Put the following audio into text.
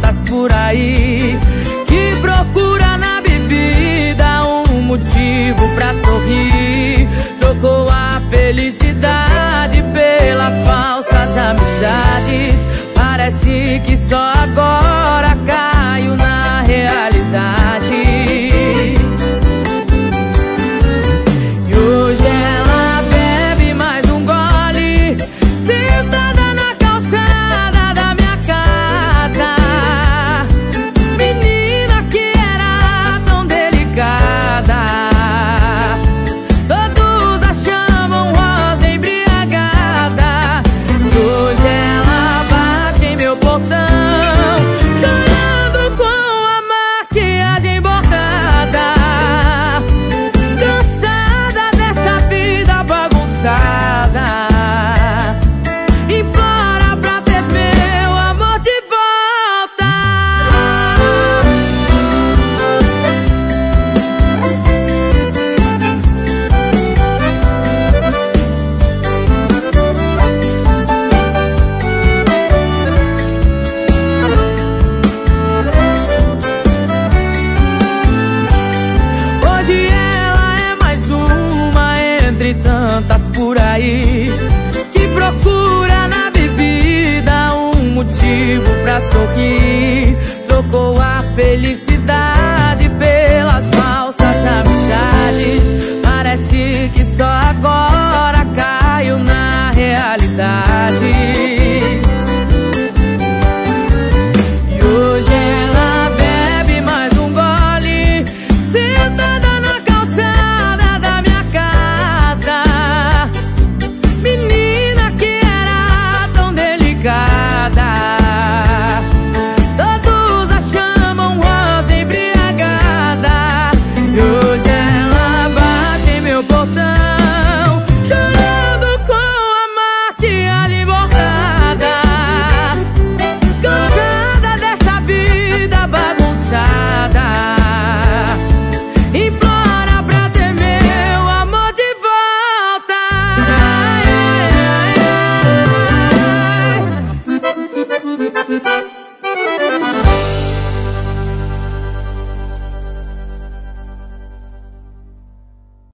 tantas por aí, que procura na bebida um motivo pra sorrir. Trocou a felicidade pelas falsas amizades. Parece que só agora caiu na realidade. E hoje ela bebe mais um gole, sentada na calçada da minha casa. Menina que era tão delicada, todos a chamam rosa embriagada. E hoje ela bate em meu portão, chorando com a maquiagem bordada, cansada dessa vida bagunçada. Implora pra ter meu amor de volta. Hoje ela é mais uma entre tantas por aí, que procura na bebida um motivo pra sorrir. Trocou a felicidade pelas falsas amizades.